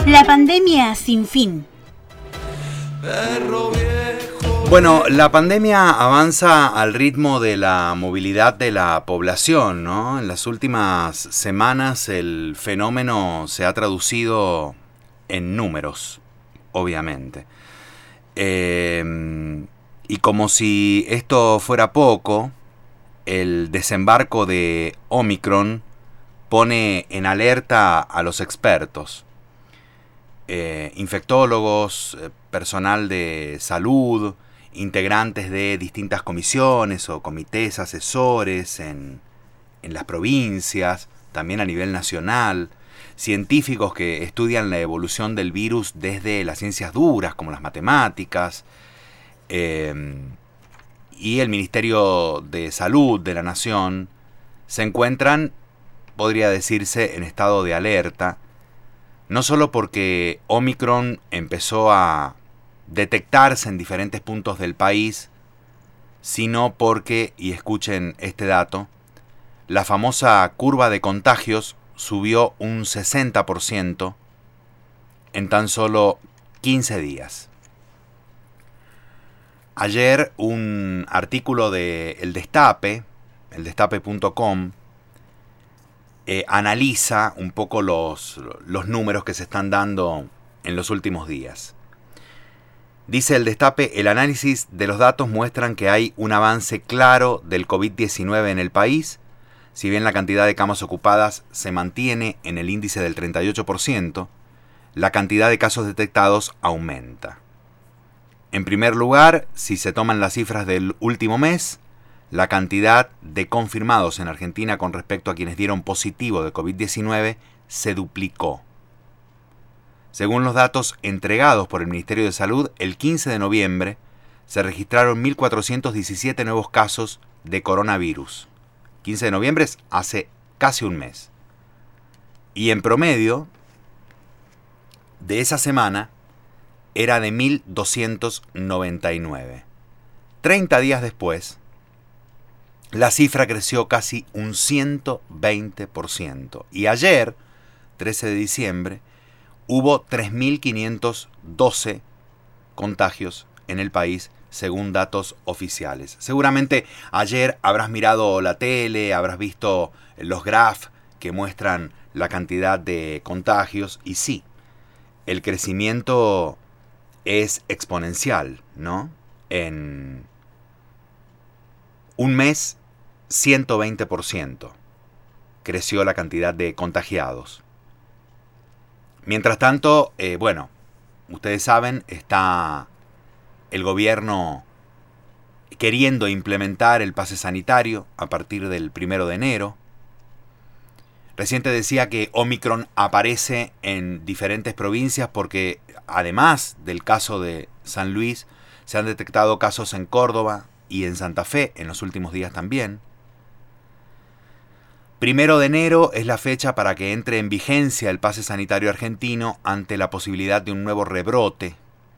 La pandemia sin fin. Bueno, la pandemia avanza al ritmo de la movilidad de la población, ¿no? En las últimas semanas el fenómeno se ha traducido en números, obviamente. Y como si esto fuera poco, el desembarco de Omicron pone en alerta a los expertos. Infectólogos, personal de salud, integrantes de distintas comisiones o comités asesores en las provincias, también a nivel nacional, científicos que estudian la evolución del virus desde las ciencias duras como las matemáticas, y el Ministerio de Salud de la Nación se encuentran, podría decirse, en estado de alerta, no solo porque Omicron empezó a detectarse en diferentes puntos del país, sino porque, y escuchen este dato, la famosa curva de contagios subió un 60% en tan solo 15 días. Ayer un artículo de El Destape, eldestape.com, analiza un poco los números que se están dando en los últimos días. Dice El Destape, el análisis de los datos muestran que hay un avance claro del COVID-19 en el país. Si bien la cantidad de camas ocupadas se mantiene en el índice del 38%, la cantidad de casos detectados aumenta. En primer lugar, si se toman las cifras del último mes, la cantidad de confirmados en Argentina con respecto a quienes dieron positivo de COVID-19 se duplicó. Según los datos entregados por el Ministerio de Salud, el 15 de noviembre se registraron 1.417 nuevos casos de coronavirus. 15 de noviembre es hace casi un mes. Y en promedio, de esa semana, era de 1.299. 30 días después, la cifra creció casi un 120%. Y ayer, 13 de diciembre, hubo 3.512 contagios en el país, según datos oficiales. Seguramente ayer habrás mirado la tele, habrás visto los graphs que muestran la cantidad de contagios. Y sí, el crecimiento es exponencial, ¿no? En un mes, 120% creció la cantidad de contagiados. Mientras tanto, bueno, ustedes saben, está el gobierno queriendo implementar el pase sanitario a partir del 1 de enero. Recién te decía que Omicron aparece en diferentes provincias porque, además del caso de San Luis, se han detectado casos en Córdoba y en Santa Fe en los últimos días también. 1 de enero es la fecha para que entre en vigencia el pase sanitario argentino ante la posibilidad de un nuevo rebrote.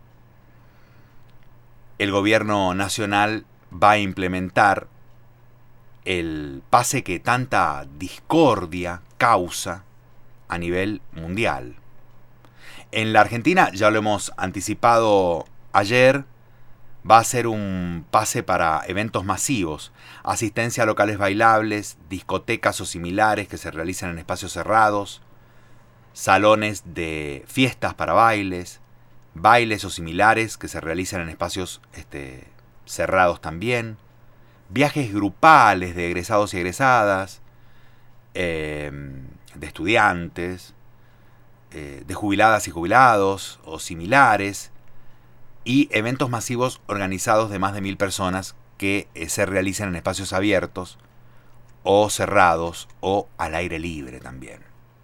El gobierno nacional va a implementar el pase que tanta discordia causa a nivel mundial. En la Argentina, ya lo hemos anticipado ayer, va a ser un pase para eventos masivos, asistencia a locales bailables, discotecas o similares que se realizan en espacios cerrados, salones de fiestas para bailes o similares que se realizan en espacios cerrados también, viajes grupales de egresados y egresadas, de estudiantes, de jubiladas y jubilados o similares, y eventos masivos organizados de más de 1.000 personas que se realizan en espacios abiertos o cerrados o al aire libre también.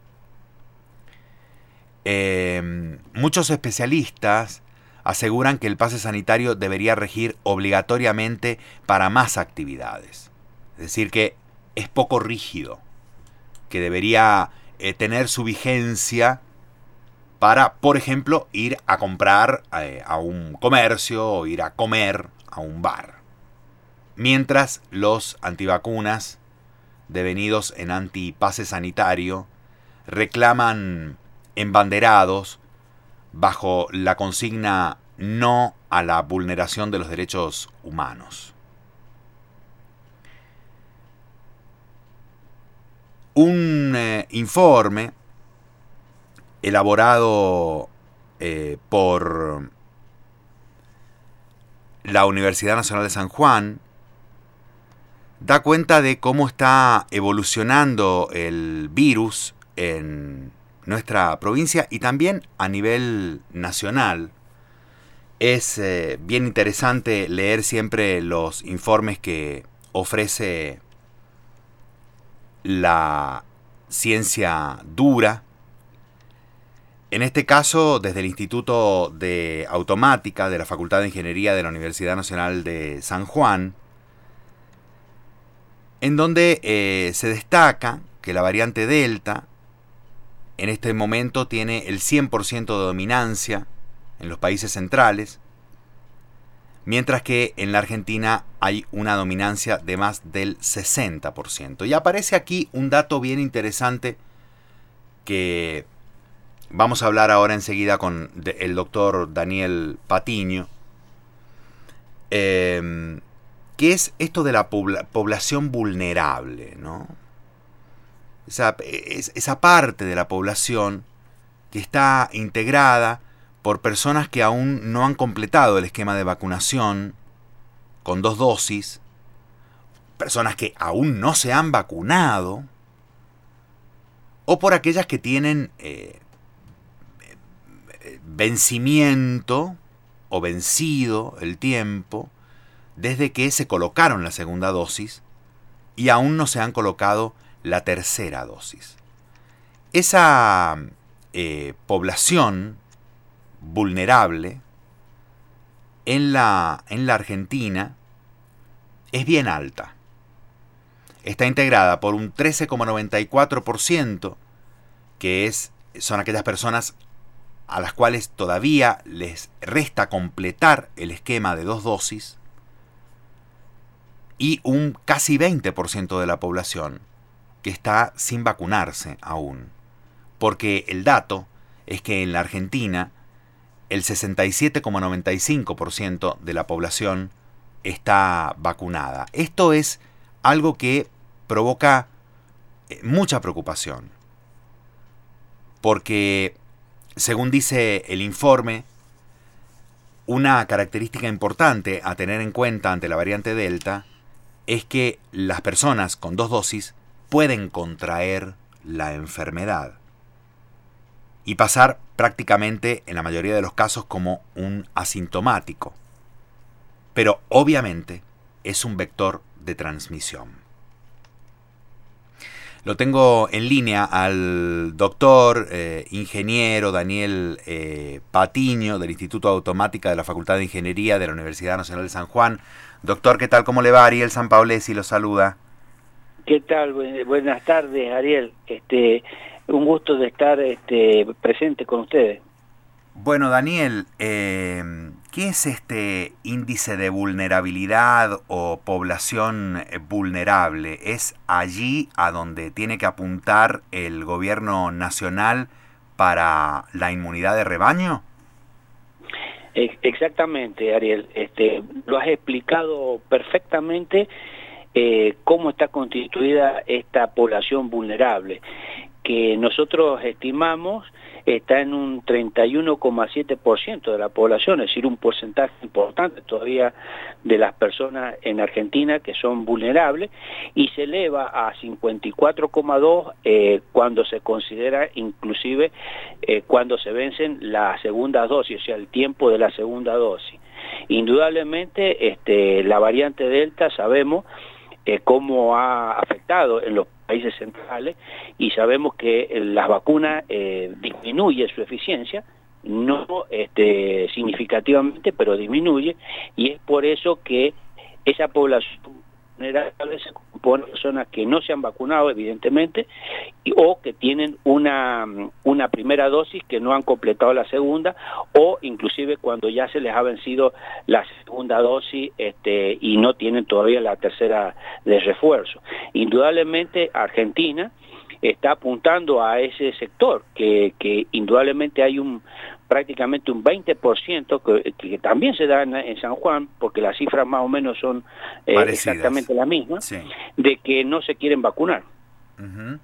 Muchos especialistas aseguran que el pase sanitario debería regir obligatoriamente para más actividades. Es decir, que es poco rígido, que debería tener su vigencia para, por ejemplo, ir a comprar a un comercio o ir a comer a un bar. Mientras los antivacunas, devenidos en antipase sanitario, reclaman embanderados bajo la consigna no a la vulneración de los derechos humanos. Un informe elaborado por la Universidad Nacional de San Juan da cuenta de cómo está evolucionando el virus en nuestra provincia y también a nivel nacional. Es bien interesante leer siempre los informes que ofrece la ciencia dura. En este caso, desde el Instituto de Automática de la Facultad de Ingeniería de la Universidad Nacional de San Juan, en donde se destaca que la variante Delta en este momento tiene el 100% de dominancia en los países centrales, mientras que en la Argentina hay una dominancia de más del 60%. Y aparece aquí un dato bien interesante que vamos a hablar ahora enseguida con el doctor Daniel Patiño, que es esto de la población vulnerable, ¿no? Esa parte de la población que está integrada por personas que aún no han completado el esquema de vacunación con 2 dosis, personas que aún no se han vacunado, o por aquellas que tienen vencimiento o vencido el tiempo desde que se colocaron la segunda dosis y aún no se han colocado la tercera dosis. Esa población vulnerable en la Argentina es bien alta. Está integrada por un 13,94%, que son aquellas personas a las cuales todavía les resta completar el esquema de 2 dosis, y un casi 20% de la población que está sin vacunarse aún. Porque el dato es que en la Argentina el 67,95% de la población está vacunada. Esto es algo que provoca mucha preocupación, porque, según dice el informe, una característica importante a tener en cuenta ante la variante Delta es que las personas con 2 dosis pueden contraer la enfermedad y pasar prácticamente, en la mayoría de los casos, como un asintomático. Pero obviamente es un vector de transmisión. Lo tengo en línea al doctor ingeniero Daniel Patiño, del Instituto de Automática de la Facultad de Ingeniería de la Universidad Nacional de San Juan. Doctor, ¿qué tal? ¿Cómo le va? Ariel Sampaolesi lo saluda. ¿Qué tal? Buenas tardes, Ariel. Un gusto de estar presente con ustedes. Bueno, Daniel, ¿qué es este índice de vulnerabilidad o población vulnerable? ¿Es allí a donde tiene que apuntar el gobierno nacional para la inmunidad de rebaño? Exactamente, Ariel. Lo has explicado perfectamente, cómo está constituida esta población vulnerable, que nosotros estimamos está en un 31,7% de la población, es decir, un porcentaje importante todavía de las personas en Argentina que son vulnerables, y se eleva a 54,2% cuando se considera inclusive cuando se vencen las segundas dosis, o sea, el tiempo de la segunda dosis. Indudablemente la variante Delta sabemos cómo ha afectado en los países centrales, y sabemos que las vacunas disminuye su eficiencia, no significativamente, pero disminuye, y es por eso que esa población vulnerable se compone de personas que no se han vacunado, evidentemente, o que tienen una primera dosis que no han completado la segunda, o inclusive cuando ya se les ha vencido la segunda dosis y no tienen todavía la tercera de refuerzo. Indudablemente Argentina está apuntando a ese sector, que indudablemente hay un prácticamente un 20%, que también se da en San Juan, porque las cifras más o menos son exactamente las mismas, sí, de que no se quieren vacunar. Uh-huh.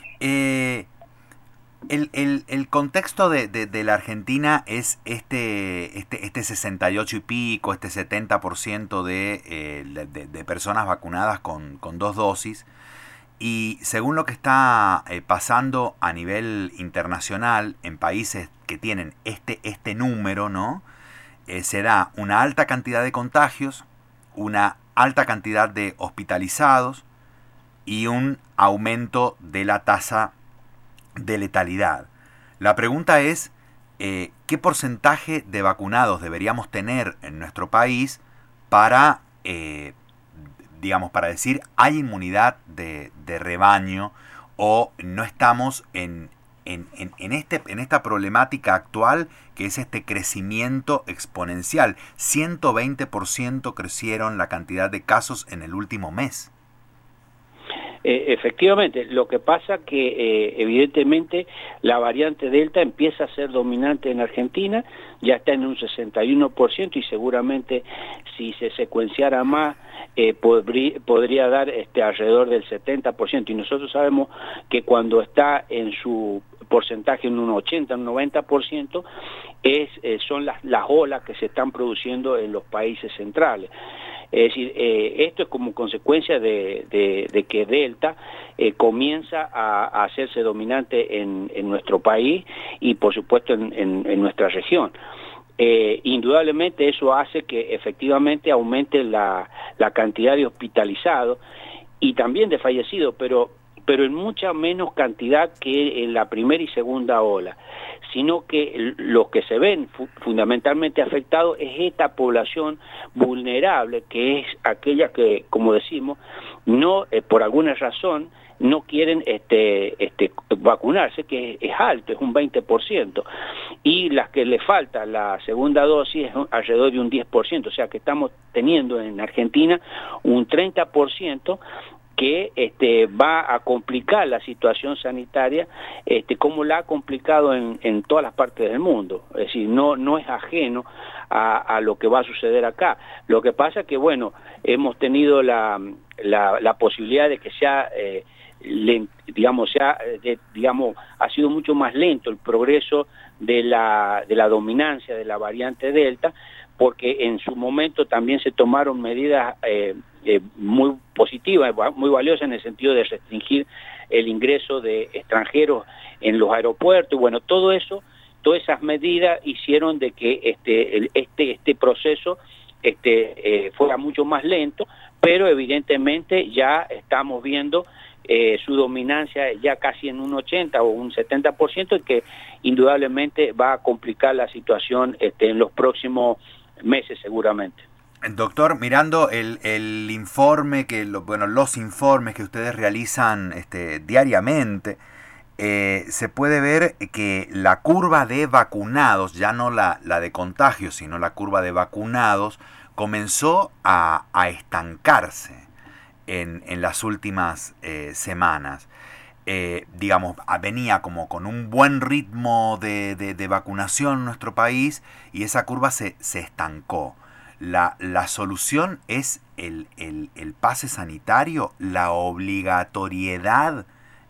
El contexto de la Argentina es este 68 y pico, este 70% de personas vacunadas con 2 dosis. Y según lo que está pasando a nivel internacional en países que tienen este número, ¿no? Se da una alta cantidad de contagios, una alta cantidad de hospitalizados y un aumento de la tasa de letalidad. La pregunta es, ¿qué porcentaje de vacunados deberíamos tener en nuestro país para, digamos, para decir hay inmunidad de rebaño o no estamos en esta problemática actual que es este crecimiento exponencial? 120% crecieron la cantidad de casos en el último mes. Efectivamente, lo que pasa que evidentemente la variante Delta empieza a ser dominante en Argentina, ya está en un 61% y seguramente si se secuenciara más podría dar alrededor del 70%, y nosotros sabemos que cuando está en su porcentaje en un 80, un 90%, son las olas que se están produciendo en los países centrales. Es decir, esto es como consecuencia de que Delta comienza a hacerse dominante en nuestro país y por supuesto en nuestra región. Indudablemente eso hace que efectivamente aumente la cantidad de hospitalizados y también de fallecidos, pero en mucha menos cantidad que en la primera y segunda ola, sino que los que se ven fundamentalmente afectados es esta población vulnerable, que es aquella que, como decimos, no por alguna razón no quieren vacunarse, que es alto, es un 20%, y las que le falta la segunda dosis es alrededor de un 10%, o sea que estamos teniendo en Argentina un 30% que va a complicar la situación sanitaria, como la ha complicado en todas las partes del mundo. Es decir, no es ajeno a lo que va a suceder acá. Lo que pasa es que, bueno, hemos tenido la posibilidad de que ha sido mucho más lento el progreso de la dominancia de la variante Delta, porque en su momento también se tomaron medidas muy positivas, muy valiosas en el sentido de restringir el ingreso de extranjeros en los aeropuertos. Bueno, todo eso, todas esas medidas hicieron de que este proceso fuera mucho más lento, pero evidentemente ya estamos viendo su dominancia ya casi en un 80 o un 70%, y que indudablemente va a complicar la situación en los próximos meses seguramente. Doctor, mirando el informe, los informes que ustedes realizan diariamente, se puede ver que la curva de vacunados, ya no la de contagios, sino la curva de vacunados, comenzó a estancarse en las últimas semanas. Digamos, venía como con un buen ritmo de vacunación en nuestro país y esa curva se estancó. La solución es el pase sanitario, la obligatoriedad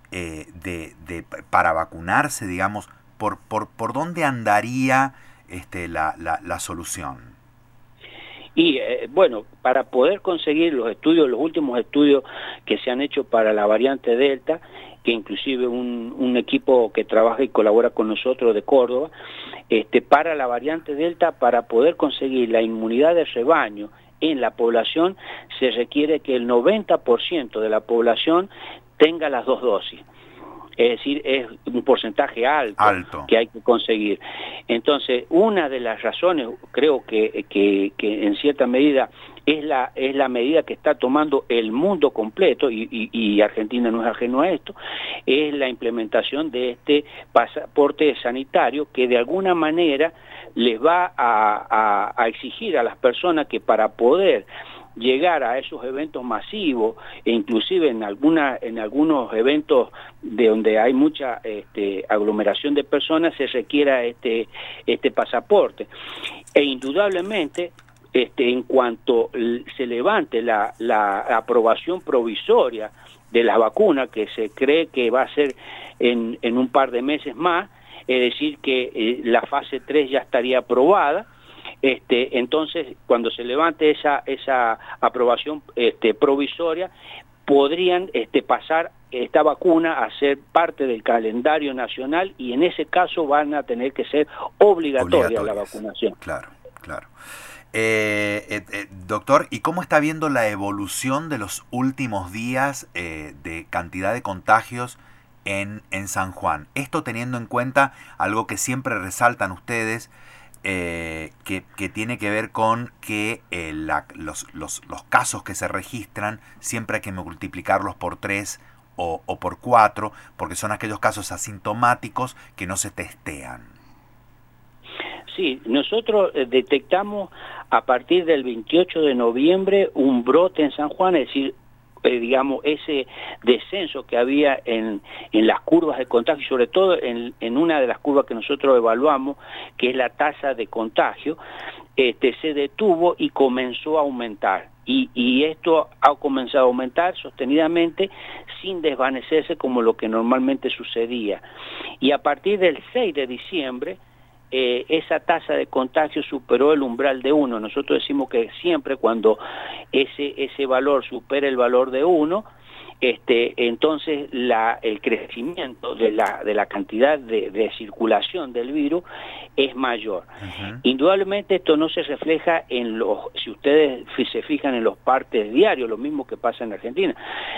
para vacunarse, digamos. ¿Por dónde andaría la solución? Y bueno, para poder conseguir los últimos estudios que se han hecho para la variante Delta, que inclusive un equipo que trabaja y colabora con nosotros de Córdoba, para la variante Delta, para poder conseguir la inmunidad de rebaño en la población, se requiere que el 90% de la población tenga las 2 dosis. Es decir, es un porcentaje alto que hay que conseguir. Entonces, una de las razones, creo que en cierta medida es la medida que está tomando el mundo completo, y Argentina no es ajeno a esto, es la implementación de este pasaporte sanitario, que de alguna manera les va a exigir a las personas que para poder llegar a esos eventos masivos, e inclusive en algunos eventos de donde hay mucha aglomeración de personas, se requiera este pasaporte. E indudablemente, en cuanto se levante la aprobación provisoria de las vacunas, que se cree que va a ser en un par de meses más, es decir, que la fase 3 ya estaría aprobada. Entonces, cuando se levante esa aprobación provisoria, podrían pasar esta vacuna a ser parte del calendario nacional, y en ese caso van a tener que ser obligatoria la vacunación. Claro, claro. Doctor, ¿y cómo está viendo la evolución de los últimos días de cantidad de contagios en San Juan? Esto teniendo en cuenta algo que siempre resaltan ustedes, que tiene que ver con que los casos que se registran siempre hay que multiplicarlos por 3 o por 4, porque son aquellos casos asintomáticos que no se testean. Sí, nosotros detectamos a partir del 28 de noviembre un brote en San Juan, es decir, digamos, ese descenso que había en las curvas de contagio, sobre todo en una de las curvas que nosotros evaluamos, que es la tasa de contagio, se detuvo y comenzó a aumentar. Y esto ha comenzado a aumentar sostenidamente sin desvanecerse como lo que normalmente sucedía. Y a partir del 6 de diciembre, esa tasa de contagio superó el umbral de 1. Nosotros decimos que siempre cuando ese valor supera el valor de 1, entonces el crecimiento de la cantidad de circulación del virus es mayor. Indudablemente esto no se refleja si ustedes se fijan en los partes diarios, lo mismo que pasa en Argentina.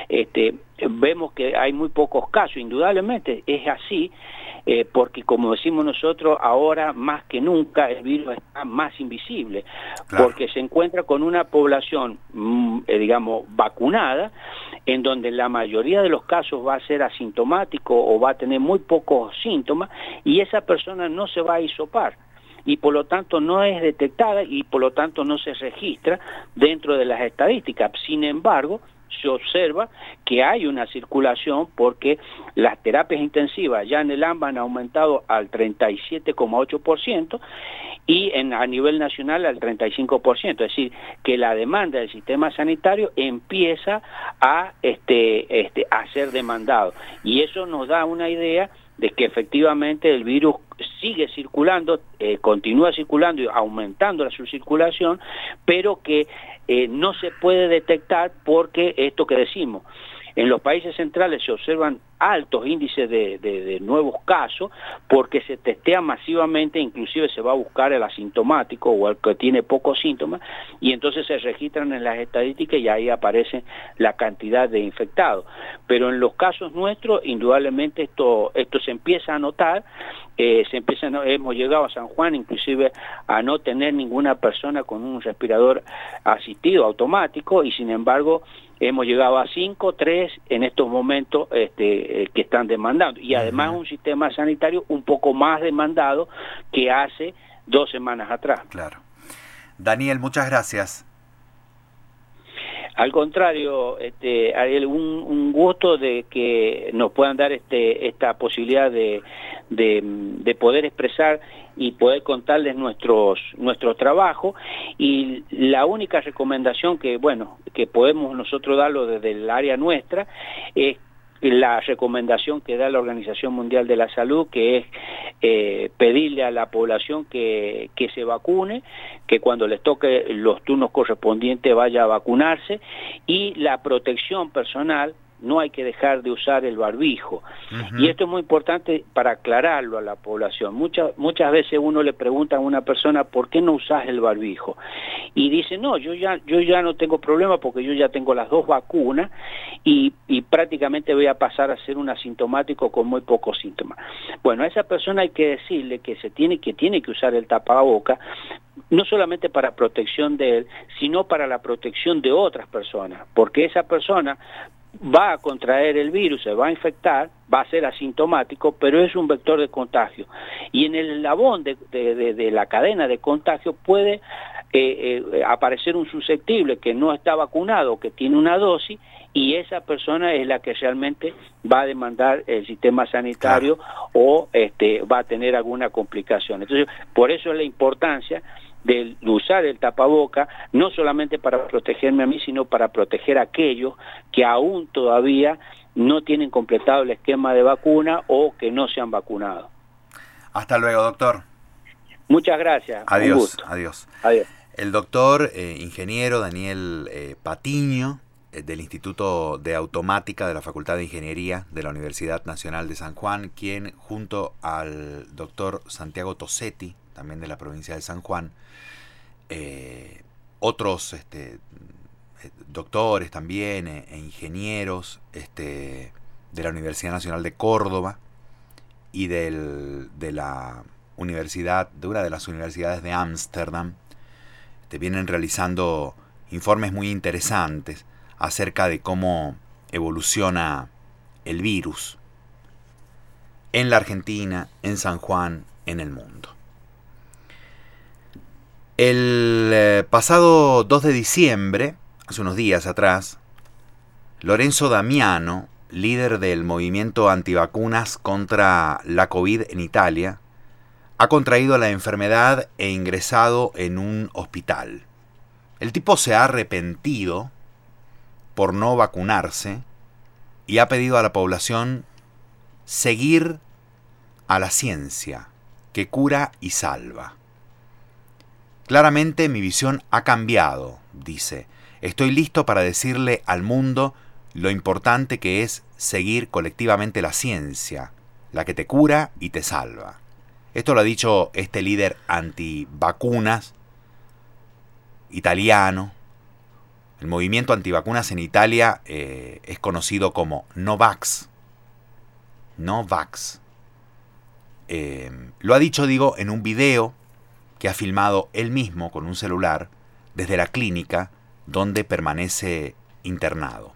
Vemos que hay muy pocos casos, indudablemente es así, porque como decimos nosotros, ahora más que nunca el virus está más invisible, claro, porque se encuentra con una población, digamos, vacunada, en donde la mayoría de los casos va a ser asintomático o va a tener muy pocos síntomas, y esa persona no se va a hisopar, y por lo tanto no es detectada y por lo tanto no se registra dentro de las estadísticas. Sin embargo, se observa que hay una circulación porque las terapias intensivas ya en el AMBA han aumentado al 37,8% y a nivel nacional al 35%, es decir, que la demanda del sistema sanitario empieza a ser demandado, y eso nos da una idea de que efectivamente el virus sigue circulando, continúa circulando y aumentando su circulación, pero que no se puede detectar porque esto que decimos, en los países centrales se observan altos índices de nuevos casos porque se testea masivamente, inclusive se va a buscar el asintomático o el que tiene pocos síntomas, y entonces se registran en las estadísticas y ahí aparece la cantidad de infectados. Pero en los casos nuestros, indudablemente esto se empieza a notar, hemos llegado a San Juan inclusive a no tener ninguna persona con un respirador asistido automático, y sin embargo hemos llegado a 3 en estos momentos que están demandando, y además un sistema sanitario un poco más demandado que hace 2 semanas atrás. Claro. Daniel, muchas gracias. Al contrario, Ariel, un gusto de que nos puedan dar esta posibilidad de poder expresar y poder contarles nuestro trabajo, y la única recomendación que podemos nosotros darlo desde el área nuestra es la recomendación que da la Organización Mundial de la Salud, que es pedirle a la población que se vacune, que cuando les toque los turnos correspondientes vaya a vacunarse, y la protección personal, no hay que dejar de usar el barbijo. Y esto es muy importante para aclararlo a la población. Muchas veces uno le pregunta a una persona, ¿por qué no usas el barbijo? Y dice, no, yo ya no tengo problema porque yo ya tengo las 2 vacunas y prácticamente voy a pasar a ser un asintomático con muy pocos síntomas. Bueno, a esa persona hay que decirle que tiene que usar el tapaboca, no solamente para protección de él, sino para la protección de otras personas, porque esa persona va a contraer el virus, se va a infectar, va a ser asintomático, pero es un vector de contagio. Y en el eslabón de la cadena de contagio puede aparecer un susceptible que no está vacunado, que tiene una dosis, y esa persona es la que realmente va a demandar el sistema sanitario, claro, o va a tener alguna complicación. Entonces, por eso es la importancia de usar el tapaboca, no solamente para protegerme a mí, sino para proteger a aquellos que aún todavía no tienen completado el esquema de vacuna o que no se han vacunado. Hasta luego, doctor. Muchas gracias. Adiós, un gusto. Adiós. Adiós. El doctor ingeniero Daniel Patiño, del Instituto de Automática de la Facultad de Ingeniería de la Universidad Nacional de San Juan, quien junto al doctor Santiago Tosetti, también de la provincia de San Juan, otros doctores también e ingenieros de la Universidad Nacional de Córdoba y de la universidad, de una de las universidades de Ámsterdam, vienen realizando informes muy interesantes acerca de cómo evoluciona el virus en la Argentina, en San Juan, en el mundo. El pasado 2 de diciembre, hace unos días atrás, Lorenzo Damiano, líder del movimiento antivacunas contra la COVID en Italia, ha contraído la enfermedad e ingresado en un hospital. El tipo se ha arrepentido por no vacunarse y ha pedido a la población seguir a la ciencia, que cura y salva. Claramente mi visión ha cambiado, dice. Estoy listo para decirle al mundo lo importante que es seguir colectivamente la ciencia, la que te cura y te salva. Esto lo ha dicho este líder antivacunas italiano. El movimiento antivacunas en Italia es conocido como Novax. Novax. Lo ha dicho, digo, en un video que ha filmado él mismo con un celular desde la clínica donde permanece internado.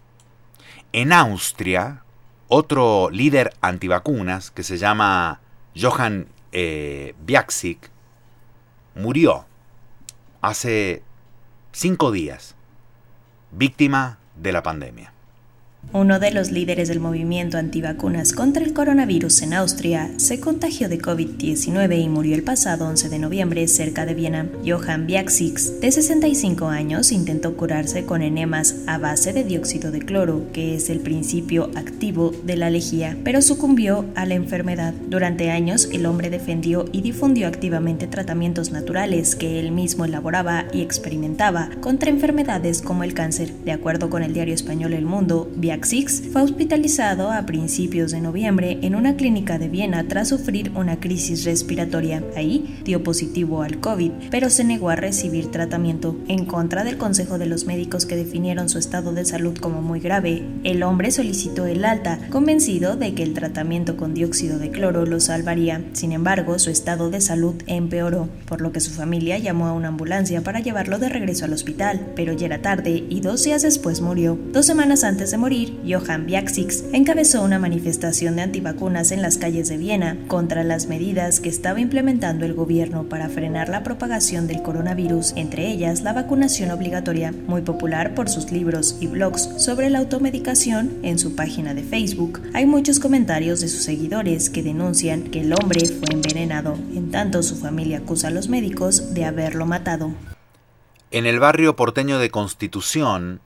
En Austria, otro líder antivacunas que se llama Johann Biaksik murió hace 5 días, víctima de la pandemia. Uno de los líderes del movimiento antivacunas contra el coronavirus en Austria se contagió de COVID-19 y murió el pasado 11 de noviembre cerca de Viena. Johann Biaksik, de 65 años, intentó curarse con enemas a base de dióxido de cloro, que es el principio activo de la lejía, pero sucumbió a la enfermedad. Durante años, el hombre defendió y difundió activamente tratamientos naturales que él mismo elaboraba y experimentaba contra enfermedades como el cáncer. De acuerdo con el diario español El Mundo, Biaksik fue hospitalizado a principios de noviembre en una clínica de Viena tras sufrir una crisis respiratoria. Ahí dio positivo al COVID, pero se negó a recibir tratamiento. En contra del consejo de los médicos que definieron su estado de salud como muy grave, el hombre solicitó el alta, convencido de que el tratamiento con dióxido de cloro lo salvaría. Sin embargo, su estado de salud empeoró, por lo que su familia llamó a una ambulancia para llevarlo de regreso al hospital, pero ya era tarde y 2 días después murió. 2 semanas antes de morir, Johann Biaksik encabezó una manifestación de antivacunas en las calles de Viena contra las medidas que estaba implementando el gobierno para frenar la propagación del coronavirus, entre ellas la vacunación obligatoria. Muy popular por sus libros y blogs sobre la automedicación, en su página de Facebook hay muchos comentarios de sus seguidores que denuncian que el hombre fue envenenado, en tanto su familia acusa a los médicos de haberlo matado. En el barrio porteño de Constitución,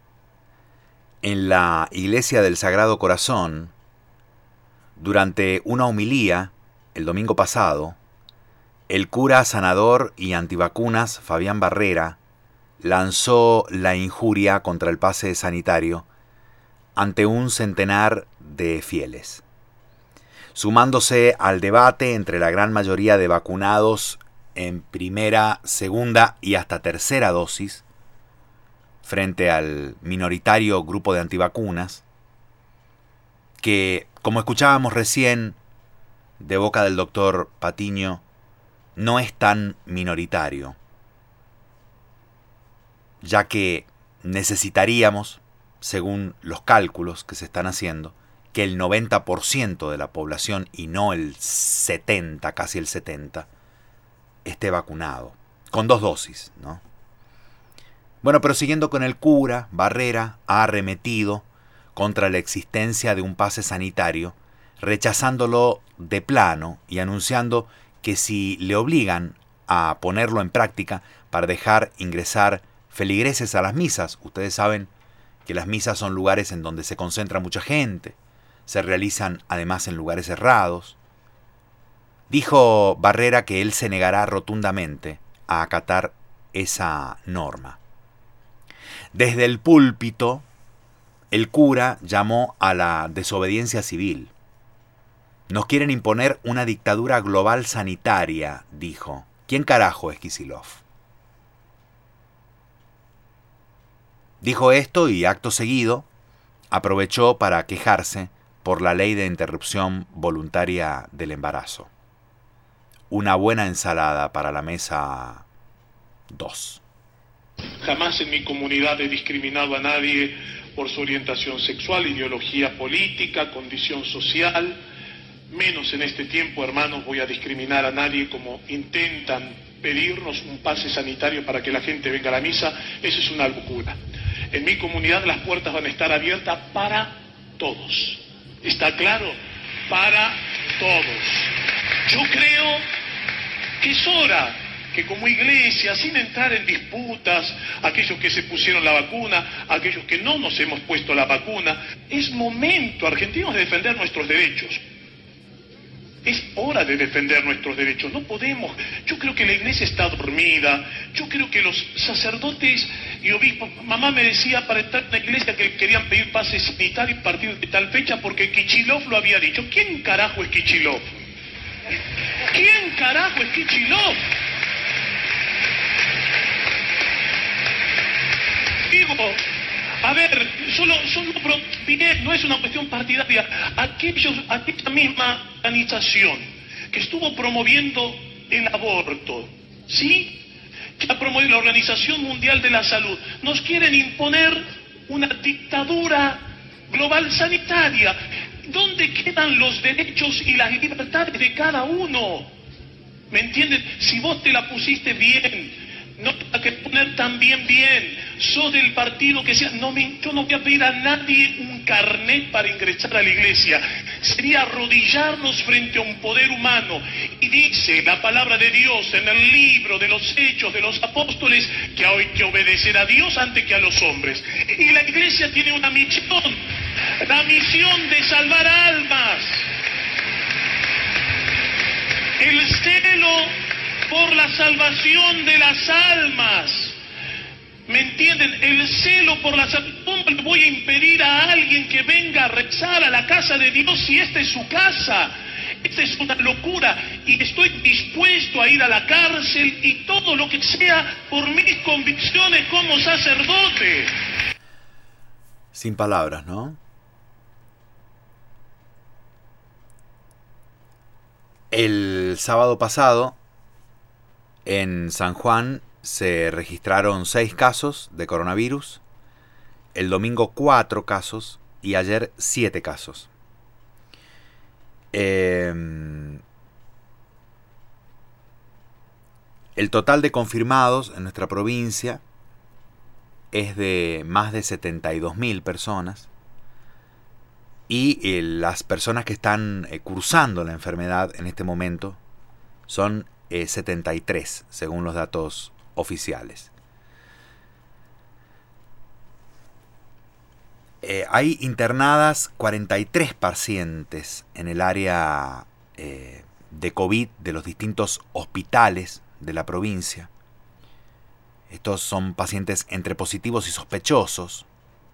en la Iglesia del Sagrado Corazón, durante una homilía el domingo pasado, el cura sanador y antivacunas Fabián Barrera lanzó la injuria contra el pase sanitario ante un centenar de fieles, sumándose al debate entre la gran mayoría de vacunados en primera, segunda y hasta tercera dosis, frente al minoritario grupo de antivacunas, que, como escuchábamos recién de boca del doctor Patiño, no es tan minoritario, ya que necesitaríamos, según los cálculos que se están haciendo, que el 90% de la población, y no el 70, casi el 70%, esté vacunado con 2 dosis, ¿no? Bueno, pero siguiendo con el cura, Barrera ha arremetido contra la existencia de un pase sanitario, rechazándolo de plano y anunciando que si le obligan a ponerlo en práctica para dejar ingresar feligreses a las misas, ustedes saben que las misas son lugares en donde se concentra mucha gente, se realizan además en lugares cerrados. Dijo Barrera que él se negará rotundamente a acatar esa norma. Desde el púlpito, el cura llamó a la desobediencia civil. Nos quieren imponer una dictadura global sanitaria, dijo. ¿Quién carajo es Kicillof? Dijo esto y acto seguido aprovechó para quejarse por la ley de interrupción voluntaria del embarazo. Una buena ensalada para la mesa 2. Jamás en mi comunidad he discriminado a nadie por su orientación sexual, ideología política, condición social. Menos en este tiempo, hermanos, voy a discriminar a nadie como intentan pedirnos un pase sanitario para que la gente venga a la misa. Eso es una locura. En mi comunidad las puertas van a estar abiertas para todos. ¿Está claro? Para todos. Yo creo que es hora que como iglesia, sin entrar en disputas, aquellos que se pusieron la vacuna, aquellos que no nos hemos puesto la vacuna, es momento, argentinos, de defender nuestros derechos. Es hora de defender nuestros derechos. No podemos. Yo creo que la iglesia está dormida. Yo creo que los sacerdotes y obispos... Mamá me decía para entrar en la iglesia que querían pedir pase sanitario a partir de tal fecha porque Kicillof lo había dicho. ¿Quién carajo es Kicillof? ¿Quién carajo es Kicillof? Digo, a ver, solo no es una cuestión partidaria. Aquella misma organización que estuvo promoviendo el aborto, ¿sí? Que ha promovido la Organización Mundial de la Salud, nos quieren imponer una dictadura global sanitaria. ¿Dónde quedan los derechos y las libertades de cada uno? ¿Me entienden? Si vos te la pusiste bien, no te la que poner también bien. Sos del partido que sea. Yo no voy a pedir a nadie un carnet para ingresar a la iglesia. Sería arrodillarnos frente a un poder humano. Y dice la palabra de Dios en el libro de los Hechos de los Apóstoles que hay que obedecer a Dios antes que a los hombres. Y la iglesia tiene una misión. La misión de salvar almas. El celo por la salvación de las almas. ¿Me entienden? El celo por la salvación. ¿Cómo le voy a impedir a alguien que venga a rezar a la casa de Dios si esta es su casa? Esta es una locura. Y estoy dispuesto a ir a la cárcel y todo lo que sea por mis convicciones como sacerdote. Sin palabras, ¿no? El sábado pasado, en San Juan, se registraron 6 casos de coronavirus, el domingo 4 casos y ayer 7 casos. El total de confirmados en nuestra provincia es de más de 72.000 personas y las personas que están cursando la enfermedad en este momento son 73, según los datos oficiales. Hay internadas 43 pacientes en el área de COVID de los distintos hospitales de la provincia. Estos son pacientes entre positivos y sospechosos.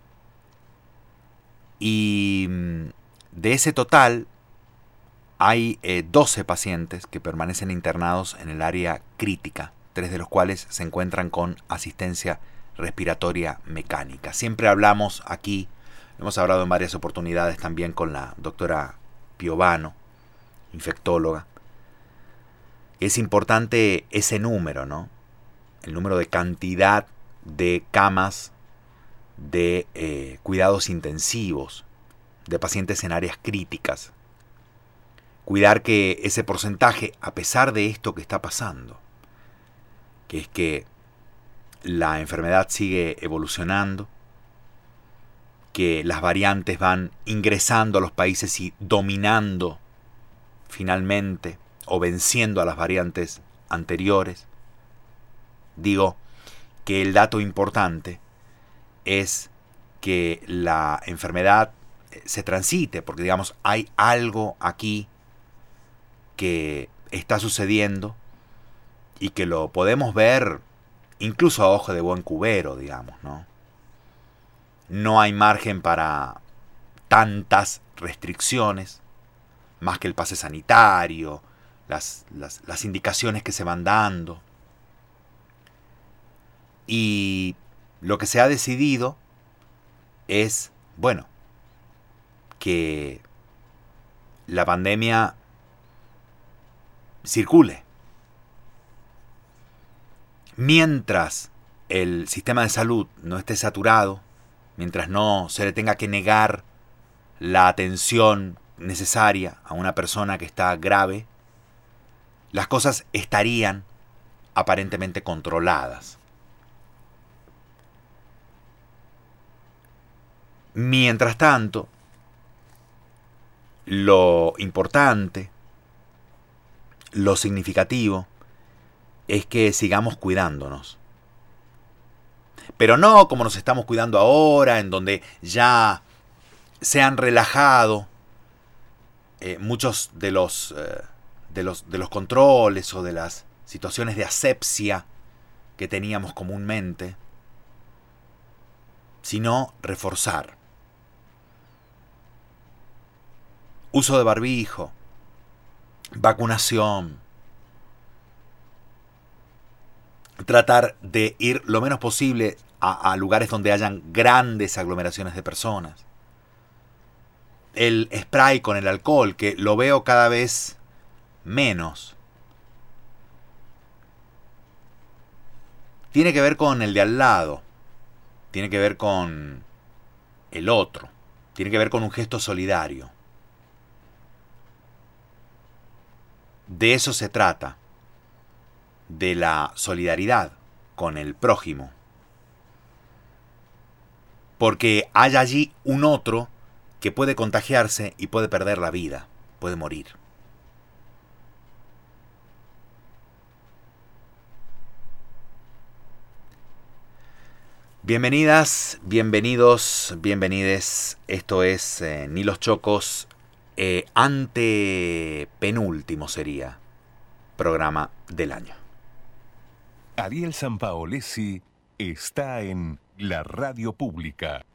Y de ese total hay 12 pacientes que permanecen internados en el área crítica, 3 de los cuales se encuentran con asistencia respiratoria mecánica. Siempre hablamos aquí, hemos hablado en varias oportunidades también con la doctora Piovano, infectóloga. Es importante ese número, ¿no? El número de cantidad de camas de cuidados intensivos, de pacientes en áreas críticas. Cuidar que ese porcentaje, a pesar de esto que está pasando, que es que la enfermedad sigue evolucionando, que las variantes van ingresando a los países y dominando finalmente o venciendo a las variantes anteriores. Digo que el dato importante es que la enfermedad se transite, porque digamos hay algo aquí que está sucediendo y que lo podemos ver incluso a ojo de buen cubero, digamos, ¿no? No hay margen para tantas restricciones, más que el pase sanitario, las indicaciones que se van dando. Y lo que se ha decidido es, bueno, que la pandemia circule. Mientras el sistema de salud no esté saturado, mientras no se le tenga que negar la atención necesaria a una persona que está grave, las cosas estarían aparentemente controladas. Mientras tanto, lo importante, lo significativo, es que sigamos cuidándonos. Pero no como nos estamos cuidando ahora, en donde ya se han relajado muchos de los controles o de las situaciones de asepsia que teníamos comúnmente, sino reforzar. Uso de barbijo, vacunación, tratar de ir lo menos posible a lugares donde hayan grandes aglomeraciones de personas. El spray con el alcohol, que lo veo cada vez menos. Tiene que ver con el de al lado. Tiene que ver con el otro. Tiene que ver con un gesto solidario. De eso se trata. De la solidaridad con el prójimo. Porque hay allí un otro que puede contagiarse y puede perder la vida, puede morir. Bienvenidas, bienvenidos, bienvenides. Esto es Ni los Chocos, antepenúltimo sería programa del año. Ariel Sampaolesi está en la radio pública.